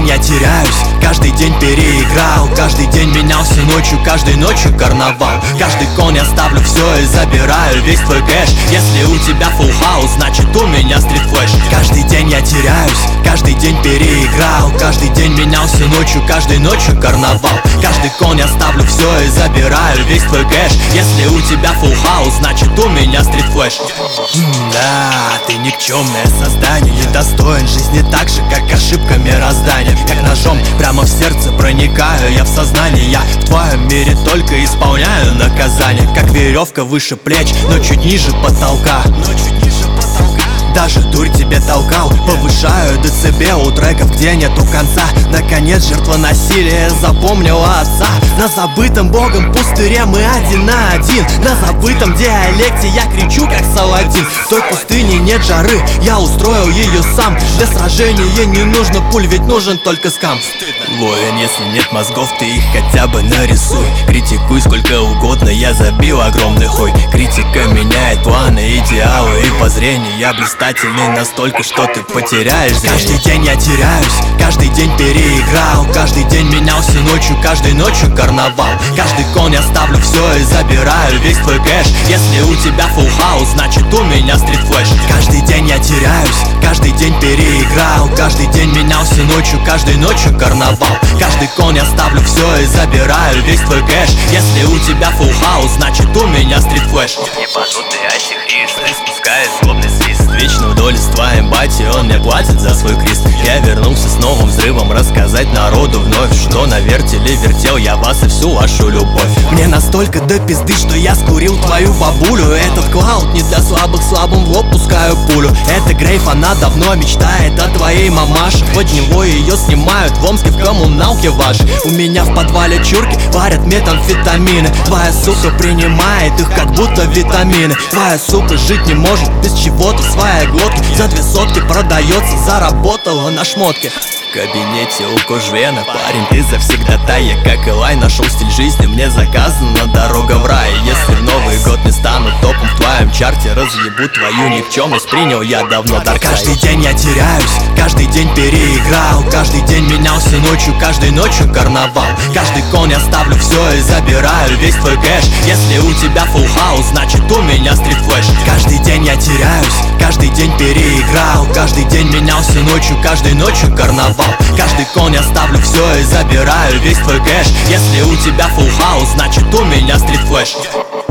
день я теряюсь, каждый день переиграл, каждый день менялся ночью, каждой ночью карнавал. Каждый конь оставлю все и забираю весь твой кэш. Если у тебя full house, значит у меня стрит флэш. Каждый день я теряюсь, каждый день переиграл, каждый день менялся ночью, каждой ночью карнавал. Каждый конь оставлю все и забираю весь твой кэш. Если у тебя full house, значит у меня стрит флэш. Да, ты никчемное создание, недостоин жизни так же, как ошибка мироздания. Как ножом прямо в сердце проникаю я в сознание. Я в твоем мире только исполняю наказание. Как веревка выше плеч, но чуть ниже потолка. Даже дурь тебе толкал, повышаю децибел у треков, где нету конца. Наконец жертва насилия запомнила отца. На забытом богом пустыре мы один на один. На забытом диалекте я кричу как Саладин. В той пустыне нет жары, я устроил ее сам. Для сражения не нужно пуль, ведь нужен только скам. Воин, если нет мозгов, ты их хотя бы нарисуй. Критикуй сколько угодно, я забил огромный хуй. Критика меняет планы, идеалы и по зрению. Я блистательный настолько, что ты потеряешь зрение. Каждый день я теряюсь, каждый день переиграл, каждый день менялся ночью, каждой ночью карнавал. Каждый конь оставлю все и забираю весь твой кэш. Если у тебя full house, значит у меня стрит флэш. Каждый день я теряюсь, каждый день переиграл, каждый день менялся ночью, каждой ночью карнавал. Каждый конь оставлю все и забираю весь твой кэш. Если у тебя full house, значит у меня стрит флэш. Ебанутый антихрист, испускает злобный свист. Вечно вдоль с твоим бати, он мне платит за свой крест. Я вернулся с новым взрывом, рассказать народу вновь, что на вертеле вертел я вас и всю вашу любовь. Мне настолько до пизды, что я скурил твою бабулю. Этот клауд не для слабых, слабым в лоб пускаю пулю. Это Грейф, она давно мечтает о твоей мамаше. Под него ее снимают в Омске в коммуналке вашей. У меня в подвале чурки варят метамфетамины. Твоя сука принимает их как будто витамины. Твоя сука жить не может без чего-то в своей глотке. За 2 сотки продается, заработала на шмотке. В кабинете у Кожвена, парень, ты завсегдатая, как Элай, нашел стиль жизни, мне заказана дорога в рай. Если в Новый год не стану топом в твоем чарте, разъебу твою никчемность, принял я давно Дарксайд. Каждый день я теряюсь, каждый день переиграл, каждый день менялся ночью, каждой ночью карнавал. Каждый конь оставлю все и забираю весь твой кэш. Если у тебя full house, значит у меня стрит флэш. Каждый день я теряюсь, каждый день переиграл, каждый день менялся ночью, каждой ночью карнавал. Каждый конь оставлю все и забираю весь твой кэш. Если у тебя full house, значит у меня стрит флэш.